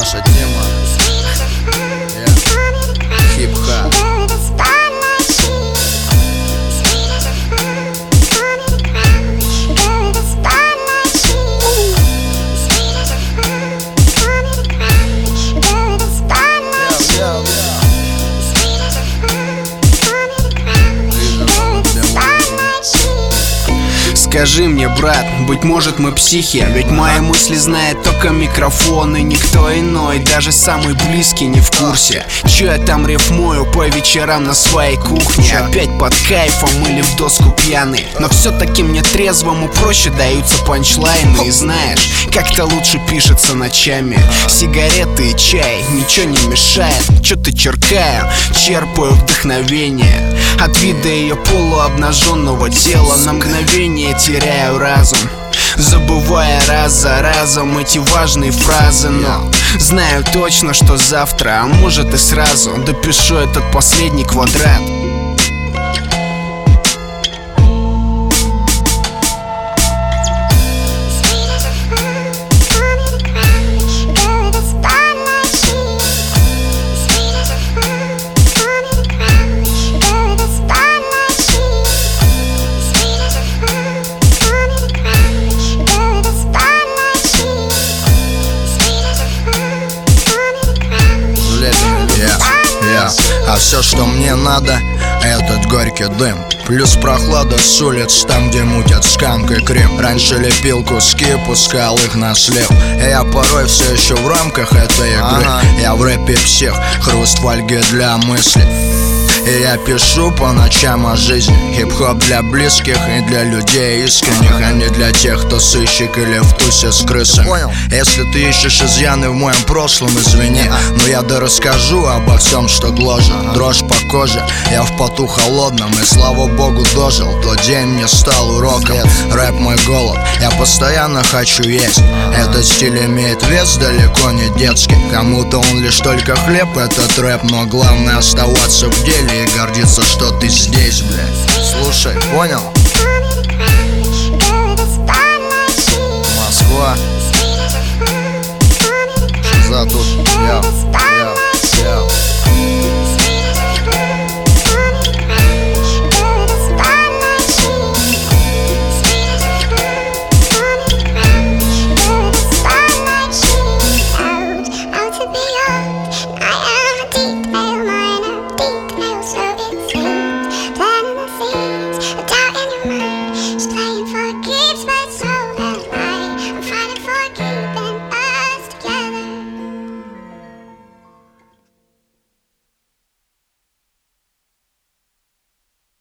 наша тема. Хип-хап. Скажи мне, брат, быть может мы психи, ведь мои мысли знает только микрофон и никто иной, даже самый близкий не в курсе, чё я там рифмую по вечерам на своей кухне. Опять под кайфом или в доску пьяный, но все-таки мне трезвому проще даются панчлайны. И знаешь, как-то лучше пишется ночами. Сигареты и чай, ничего не мешает, чё-то черкаю, черпаю вдохновение от вида ее полуобнаженного тела. На мгновение теряю разум, забывая раз за разом эти важные фразы. Но знаю точно, что завтра, а может и сразу, допишу этот последний квадрат. А все, что мне надо, этот горький дым, плюс прохлада с улиц, там, где мутят сканк и крем. Раньше лепил куски, пускал их на слив, и я порой все еще в рамках этой игры. Я в рэпе псих, хруст фольги для мысли. И я пишу по ночам о жизни. Хип-хоп для близких и для людей искренних, а не для тех, кто сыщик или в тусе с крысами. Если ты ищешь изъяны в моем прошлом, извини, но я расскажу обо всем, что гложет. Дрожь по коже, я в поту холодном, и слава богу дожил. Тот день мне стал уроком. Рэп мой голод, я постоянно хочу есть. Этот стиль имеет вес, далеко не детский. Кому-то он лишь только хлеб, этот рэп, но главное оставаться в деле и гордиться, что ты здесь, блядь. Слушай, понял?